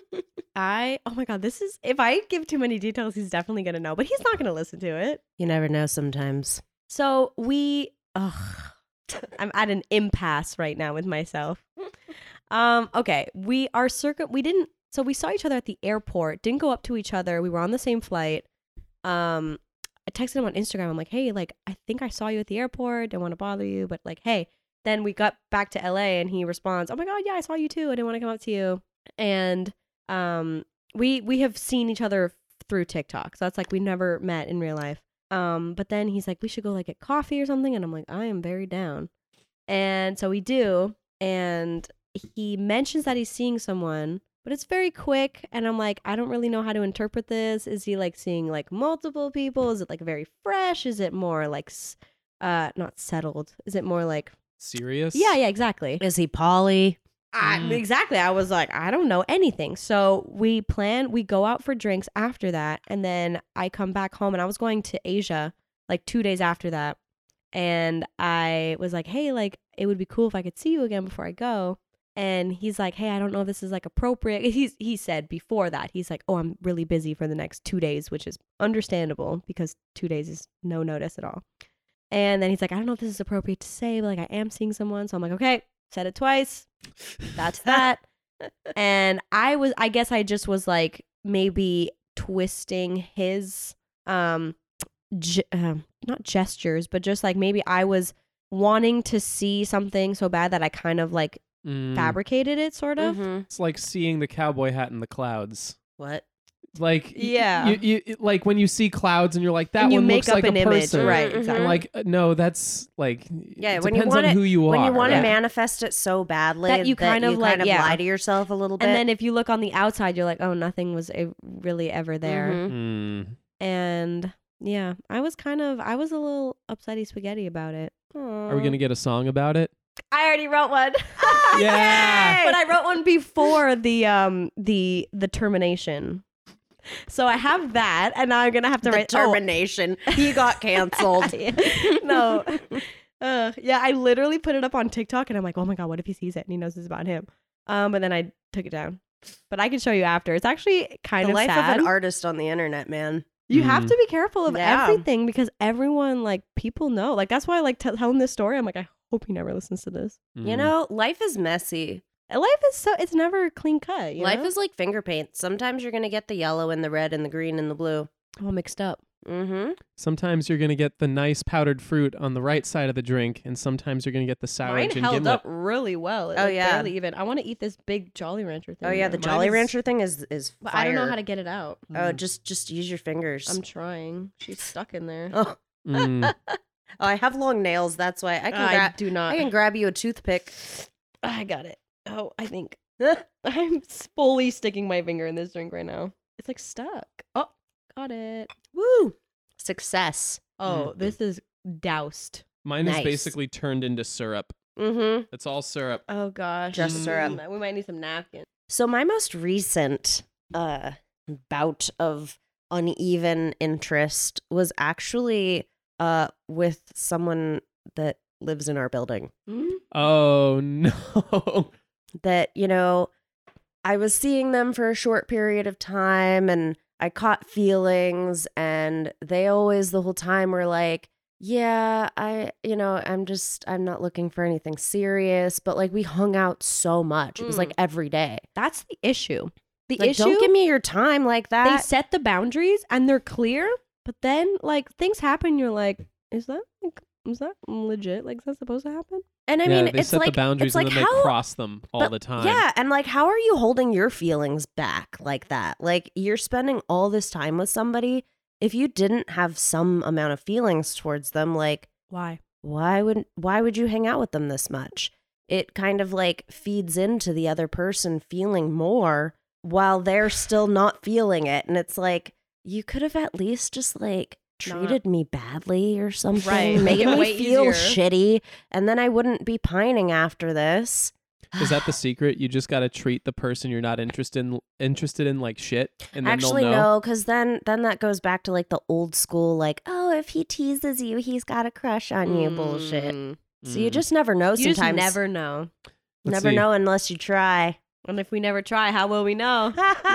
Oh my God, this is, if I give too many details, he's definitely going to know, but he's not going to listen to it. You never know sometimes. So I'm at an impasse right now with myself. Okay, we saw each other at the airport, didn't go up to each other. We were on the same flight. I texted him on Instagram. I'm like, hey, like, I think I saw you at the airport. Didn't want to bother you, but like, hey. Then we got back to LA and he responds, oh my God, yeah, I saw you too. I didn't want to come up to you. And we have seen each other through TikTok. So that's like we never met in real life. But then he's like, we should go like get coffee or something. And I'm like, I am very down. And so we do. And he mentions that he's seeing someone, but it's very quick. And I'm like, I don't really know how to interpret this. Is he like seeing like multiple people? Is it like very fresh? Is it more like, not settled? Is it more like, Serious? yeah, exactly. Is he poly? Exactly. I was like, I don't know anything. So we go out for drinks after that. And then I come back home and I was going to Asia like 2 days after that. And I was like, hey, like, it would be cool if I could see you again before I go. And he's like, hey, I don't know if this is like appropriate. He said before that, he's like, oh, I'm really busy for the next 2 days, which is understandable because 2 days is no notice at all. And then he's like, I don't know if this is appropriate to say, but like I am seeing someone. So I'm like, okay, said it twice. That's that. And I guess I just was like maybe twisting his, not gestures, but just like maybe I was wanting to see something so bad that I kind of like Mm. fabricated it sort of. Mhm. It's like seeing the cowboy hat in the clouds. What? Like Yeah. you like when you see clouds and you're like that And you one make looks up like an a image, person. right? Mhm. Exactly. I'm like no, that's like Yeah, it when you depends want on it, who you are. when you want to right? manifest it so badly That you kind of like, yeah. lie to yourself a little bit. And then if you look on the outside, you're like, oh, nothing was really ever there. Mhm. Mm. And yeah, I was a little upsetty spaghetti about it. Are we gonna get a song about it? I already wrote one. Yeah. But I wrote one before the termination. So I have that, and now I'm gonna have to write termination. He got canceled. No. Yeah, I literally put it up on TikTok, and I'm like, oh my god, what if he sees it and he knows it's about him? But then I took it down. But I can show you after. It's actually kind The of life sad. of an artist on the internet, man. You have to be careful of Yeah. everything because everyone, like, people know. Like, that's why I like telling this story. I'm like, I hope he never listens to this. Mm. You know, life is messy. Life is it's never clean cut. You Life know? is like finger paint. Sometimes you're gonna get the yellow and the red and the green and the blue. all mixed up. Mm-hmm. Sometimes you're gonna get the nice powdered fruit on the right side of the drink, and sometimes you're gonna get the sour Mine gin held gimlet. up really well. It Oh, looked yeah. barely even. I want to eat this big Jolly Rancher thing. Oh yeah, the though. Jolly is- Rancher thing is But fire. I don't know how to get it out. Oh, just use your fingers. I'm trying. She's stuck in there. Oh. Mm. Oh, I have long nails. That's why I can I grab. do not. I can grab you a toothpick. I got it. Oh, I think I'm fully sticking my finger in this drink right now. It's like stuck. Oh, got it. Woo! Success. Oh, this is doused. Mine is Nice. basically turned into syrup. Mm-hmm. It's all syrup. Oh gosh. Just syrup. We might need some napkins. So my most recent bout of uneven interest was actually with someone that lives in our building. Oh no. That, you know, I was seeing them for a short period of time and I caught feelings, and they always the whole time were like, yeah, I'm not looking for anything serious, but like we hung out so much. It was like every day. That's the issue. The Like, issue. don't give me your time like They that. set the boundaries and they're clear, but then like things happen. You're like, is that legit? Like, is that supposed to happen? And I yeah, mean, they it's set like the boundaries it's like and then how, they cross them all but- the time. Yeah, and like, how are you holding your feelings back like that? Like, you're spending all this time with somebody. If you didn't have some amount of feelings towards them, like, Why? why would you hang out with them this much? It kind of like feeds into the other person feeling more while they're still not feeling it, and it's like you could have at least just like treated me badly or something, Right. Make making it me way feel easier. shitty, and then I wouldn't be pining after this. Is that the secret? You just got to treat the person you're not interested in like shit, and then Actually, they'll know. no, because then that goes back to like the old school, like, oh, if he teases you, he's got a crush on you bullshit. So you Mm. just never know. You just Sometimes never know. Let's never see. know unless you try. And if we never try, how will we know?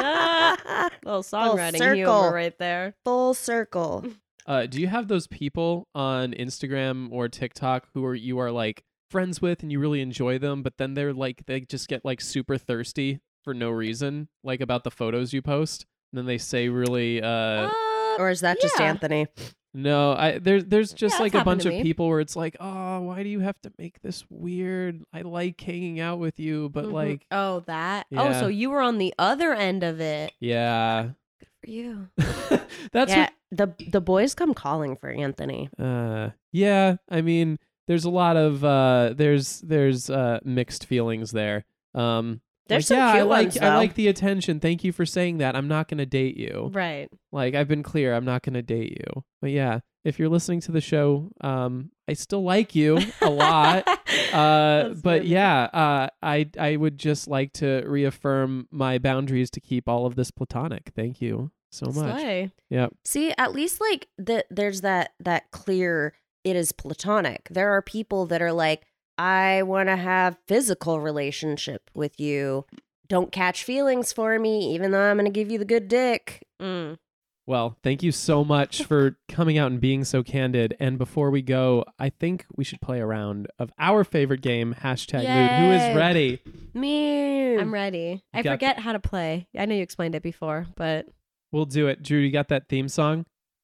Little songwriting circle. humor right there. Full circle. Do you have those people on Instagram or TikTok who you are like friends with and you really enjoy them, but then they just get like super thirsty for no reason, like about the photos you post, and then they say really Or is that just yeah. Anthony? no, there's just Yeah, like that's a bunch happened of to me. people where it's like, oh, why do you have to make this weird? I like hanging out with you, but Mm-hmm. like, Oh, that. Oh, Yeah. so you were on the other end of it. yeah, For you. that's Yeah, the boys come calling for Anthony. yeah. I mean, there's a lot of there's mixed feelings there. There's like, some yeah, cute I like ones, I though. like the attention. Thank you for saying that. I'm not gonna date you. Right. Like I've been clear, I'm not gonna date you. But yeah, if you're listening to the show, I still like you a lot. That's But really yeah, I would just like to reaffirm my boundaries to keep all of this platonic. Thank you so much. Slay. Yep. See, at least like there's that clear it is platonic. There are people that are like, I want to have physical relationship with you. Don't catch feelings for me, even though I'm going to give you the good dick. Well, thank you so much for coming out and being so candid. And before we go, I think we should play a round of our favorite game, hashtag Mood. Who Yay. is ready? Me. I'm ready. I got forget how to play. I know you explained it before, but We'll do it. Drew, you got that theme song?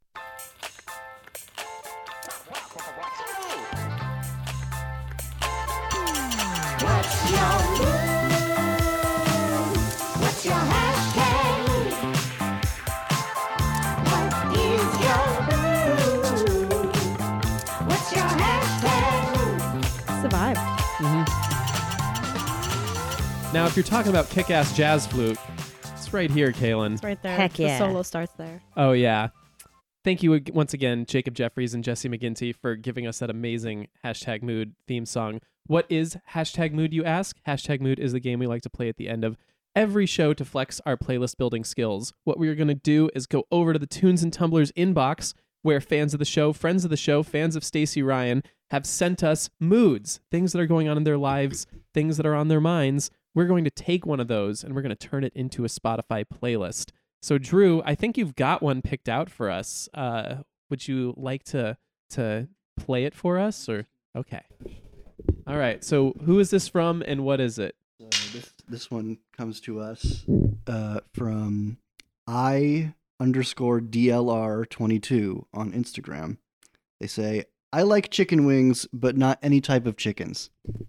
What's your mood? What's your hashtag? Now, if you're talking about kick-ass jazz flute, it's right here, Kaylin. It's right there. Heck The yeah. solo starts there. Oh, yeah. Thank you once again, Jacob Jeffries and Jesse McGinty, for giving us that amazing #mood theme song. What is #mood, you ask? #mood is the game we like to play at the end of every show to flex our playlist building skills. What we're going to do is go over to the Tunes and Tumblers inbox, where fans of the show, friends of the show, fans of Stacey Ryan have sent us moods, things that are going on in their lives, things that are on their minds. We're going to take one of those and we're going to turn it into a Spotify playlist. So, Drew, I think you've got one picked out for us. Would you like to play it for us? Or okay. All right. So, who is this from and what is it? So this one comes to us from I_DLR22 on Instagram. They say, I like chicken wings, but not any type of chickens.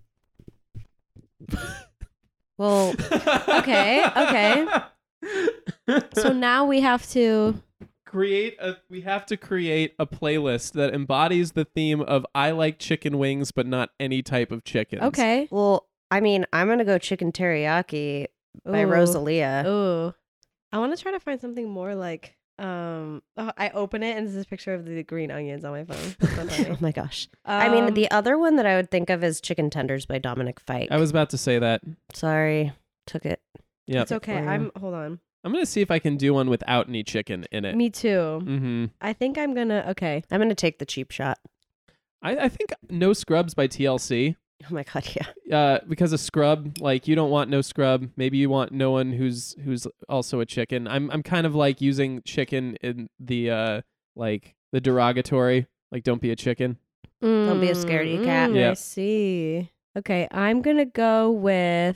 Well, okay. So now we have to. We have to create a playlist that embodies the theme of I like chicken wings, but not any type of chickens. Okay. Well, I mean, I'm gonna go chicken teriyaki by Ooh. Rosalia. Ooh. I want to try to find something more like. I open it and there's this picture of the green onions on my phone. That's so funny. Oh my gosh. I mean, Um, the other one that I would think of is Chicken Tenders by Dominic Fike. I was about to say that. Sorry, took it. Yeah. It's okay. Hold on. I'm going to see if I can do one without any chicken in it. Me too. Mm-hmm. I think I'm gonna. Okay. I'm gonna take the cheap shot. I think No Scrubs by TLC. Oh my god, yeah. Because a scrub, like you don't want no scrub. Maybe you want no one who's also a chicken. I'm kind of like using chicken in the like the derogatory, like don't be a chicken. Don't be a scaredy cat. I Yep. see. Okay, I'm gonna go with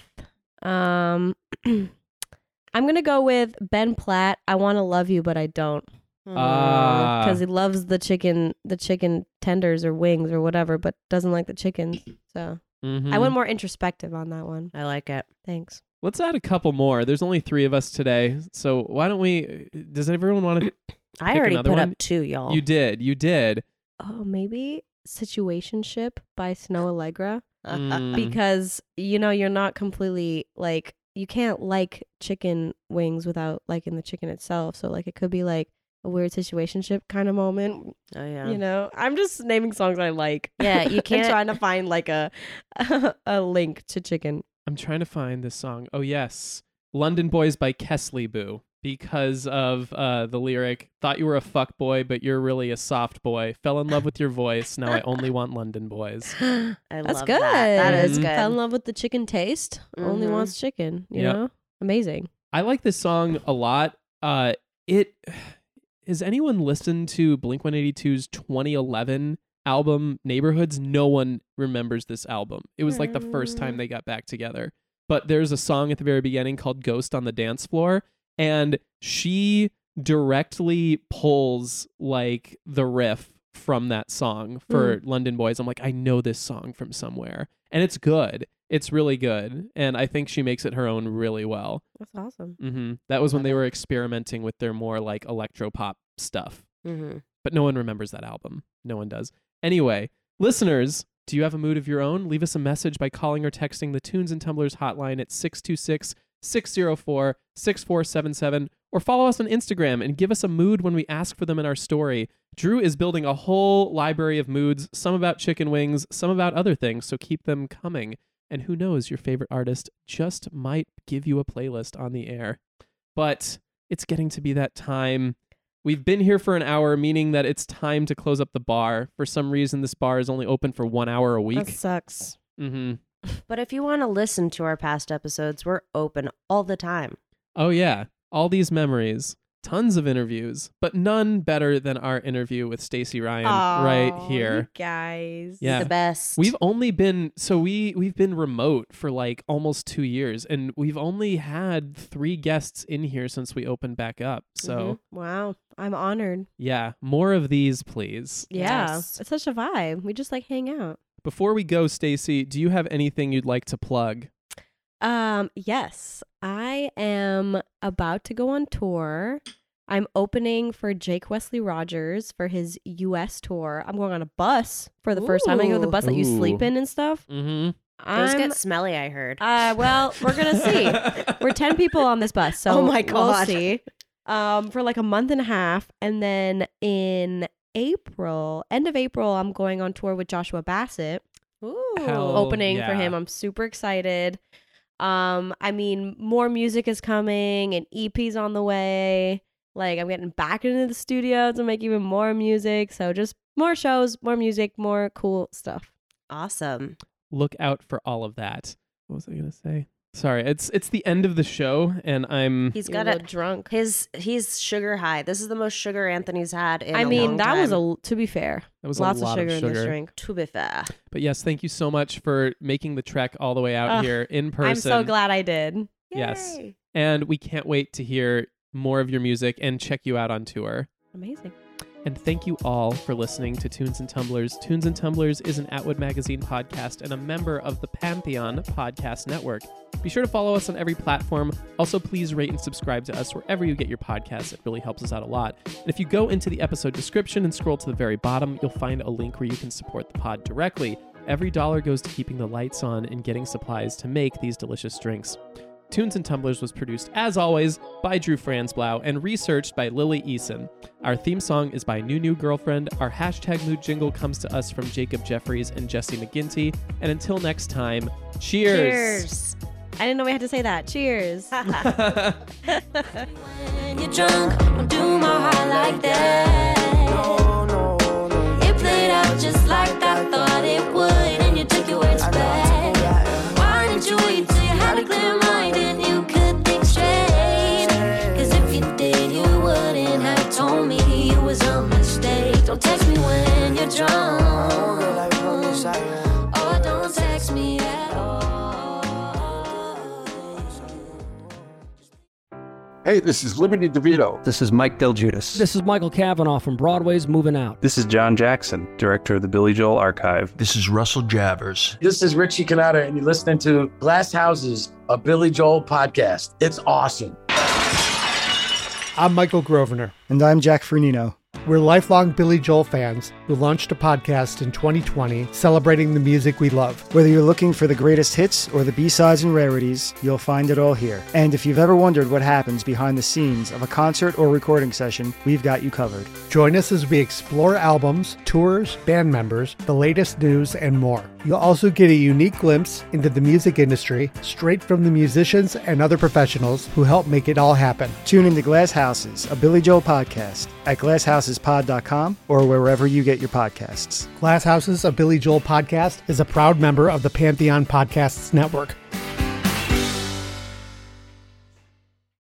I'm gonna go with Ben Platt. I want to love you, but I don't, Ah. because he loves the chicken tenders or wings or whatever, but doesn't like the chickens. So Mhm. I went more introspective on that one. I like it. Thanks. Let's add a couple more. There's only 3 of us today, so why don't we? Does everyone want to? I Pick already another put one? up 2, y'all. You did. Oh, maybe Situationship by Snow Allegra, Mm. because you're not completely like, you can't like chicken wings without liking the chicken itself. So like it could be like a weird situationship kind of moment. Oh yeah. I'm just naming songs I like. Yeah, you and can't. trying to find like a a link to chicken. I'm trying to find this song. Oh yes, London Boys by Kesley Boo. Because of the lyric, thought you were a fuck boy, but you're really a soft boy. Fell in love with your voice. Now I only want London boys. I That's love good. That is Mhm. good. Fell in love with the chicken taste. Only Mhm. wants chicken. You Yep. know, amazing. I like this song a lot. It has anyone listened to Blink-182's 2011 album Neighborhoods? No one remembers this album. It was like the first time they got back together. But there's a song at the very beginning called Ghost on the Dance Floor, and she directly pulls like the riff from that song for London Boys. I'm like, I know this song from somewhere. And it's good. It's really good. And I think she makes it her own really well. That's awesome. Mm-hmm. That was when they were experimenting with their more like electropop stuff. Mm-hmm. But no one remembers that album. No one does. Anyway, listeners, do you have a mood of your own? Leave us a message by calling or texting the Tunes and Tumblers hotline at 626-604-6477, or follow us on Instagram and give us a mood when we ask for them in our story. Drew is building a whole library of moods, some about chicken wings, some about other things, so keep them coming. And who knows, your favorite artist just might give you a playlist on the air. But it's getting to be that time. We've been here for an hour, meaning that it's time to close up the bar. For some reason, this bar is only open for 1 hour a That week. sucks. Mm-hmm. But if you want to listen to our past episodes, we're open all the time. Oh, yeah. All these memories, tons of interviews, but none better than our interview with Stacey Ryan right Aw, here. you guys. Yeah. The best. We've only been we've been remote for like almost 2 years, and we've only had 3 guests in here since we opened back up. So Wow, I'm honored. yeah, more of these, please. Yeah, Yes. it's such a vibe. We just like hang out. Before we go, Stacey, do you have anything you'd like to plug? Yes, I am about to go on tour. I'm opening for Jake Wesley Rogers for his U.S. tour. I'm going on a bus for the first time. I go the bus that you sleep Ooh. in and stuff. Mm-hmm. Those I'm get smelly, I heard. well, we're gonna see. We're 10 people on this bus, so Oh my we'll God. see. For like a month and a half, and then in April, end of April, I'm going on tour with Joshua Bassett, Ooh. Hell opening for yeah. him. I'm super excited. I mean, more music is coming, and EP's on the way. Like, I'm getting back into the studio to make even more music. So just more shows, more music, more cool stuff. Awesome. Look out for all of that. What was I gonna say? Sorry, it's the end of the show, and I'm He's You're got a a little drunk. he's sugar high. This is the most sugar Anthony's had in I a mean, long that was time. to be fair, that was lots a lot of sugar in this sugar. drink. To be fair. But yes, thank you so much for making the trek all the way out Ugh, here in person. I'm so glad I did. Yes. Yay. And we can't wait to hear more of your music and check you out on tour. Amazing. And thank you all for listening to Tunes and Tumblers. Tunes and Tumblers is an Atwood Magazine podcast and a member of the Pantheon Podcast Network. Be sure to follow us on every platform. Also, please rate and subscribe to us wherever you get your podcasts. It really helps us out a lot. And if you go into the episode description and scroll to the very bottom, you'll find a link where you can support the pod directly. Every dollar goes to keeping the lights on and getting supplies to make these delicious drinks. Tunes and Tumblers was produced, as always, by Drew Franzblau and researched by Lily Eason. Our theme song is by New Girlfriend. Our hashtag mood jingle comes to us from Jacob Jeffries and Jesse McGinty. And until next time, cheers! I didn't know we had to say that. Cheers. When you're drunk, don't do my heart like that. No, no, no. It played out just like I thought it would, and you took your words back. Why didn't you wait till you had a clear mind and you could think straight? 'Cause if you did, you wouldn't have told me it was a mistake. Don't text me when you're drunk, or don't text me at all. Hey, this is Liberty DeVito. This is Mike Del Giudice. This is Michael Cavanaugh from Broadway's Moving Out. This is John Jackson, director of the Billy Joel Archive. This is Russell Javers. This is Richie Canada, and you're listening to Glass Houses, a Billy Joel podcast. It's awesome. I'm Michael Grosvenor. And I'm Jack Fernino. We're lifelong Billy Joel fans who launched a podcast in 2020 celebrating the music we love. Whether you're looking for the greatest hits or the B-sides and rarities, you'll find it all here. And if you've ever wondered what happens behind the scenes of a concert or recording session, we've got you covered. Join us as we explore albums, tours, band members, the latest news, and more. You'll also get a unique glimpse into the music industry straight from the musicians and other professionals who help make it all happen. Tune into Glass Houses, a Billy Joel podcast at glasshouses.pod.com or wherever you get your podcasts. Glass Houses, a Billy Joel podcast, is a proud member of the Pantheon Podcasts Network.